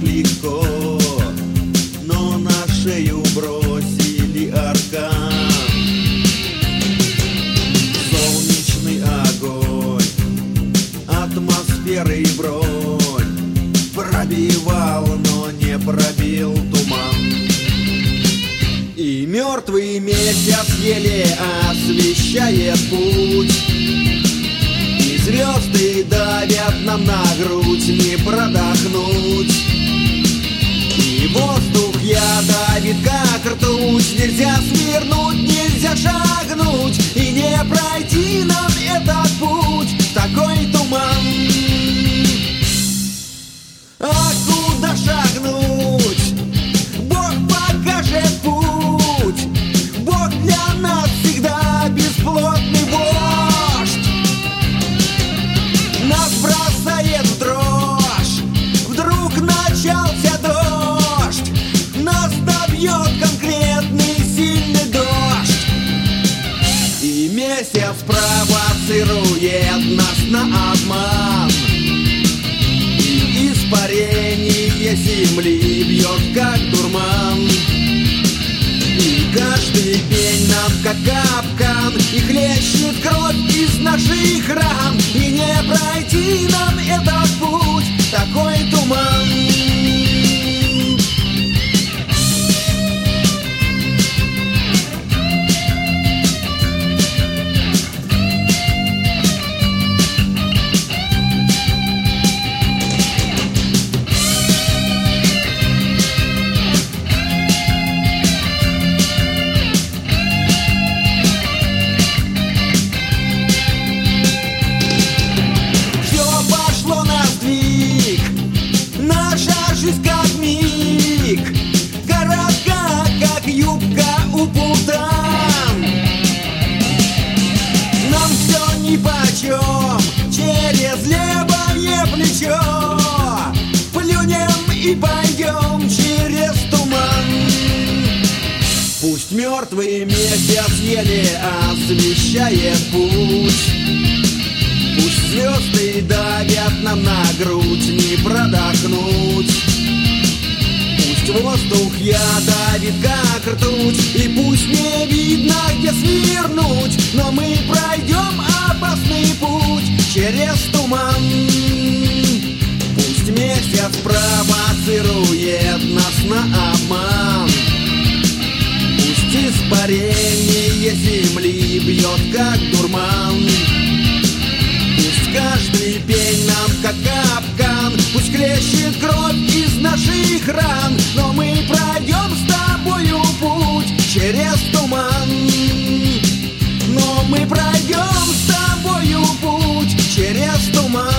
легко, но на шею бросили аркан. Солнечный огонь, атмосферы и бронь пробивал, но не пробил туман. И мертвый месяц еле освещает путь, и звезды давят нам на грудь, не продохнуть. И воздух давит, как ртуть, нельзя свернуть, нельзя шагнуть, и не пройти нам этот путь в такой туман. А куда шагнуть? Бог покажет путь. Бог для нас всегда бесплотный вождь. Нас бросает в дрожь, вдруг начался дождь. Нас добьет конкретный сильный дождь. И месяц провоцирует нас на обман. И испарение земли бьет, как дурман. И каждый день нам, как капкан, и хлещет кровь из наших ран. И не пройти нам этот путь, такой туман. Жизнь как миг, коротка, как юбка у путан. Нам все нипочем, через левое плечо плюнем и пойдем через туман. Пусть мертвый месяц еле освещает путь, пусть звезды давят нам на грудь, не продохнуть. Пусть воздух давит, как ртуть, и пусть не видно, где свернуть, но мы пройдем опасный путь через туман. Пусть месяц провоцирует нас на обман. Пусть испарение земли бьет, как дурман. Пусть каждый пень нам, как капкан, пусть хлещет кровь из наших ран, но мы пройдем с тобою путь через туман. Но мы пройдем с тобою путь через туман.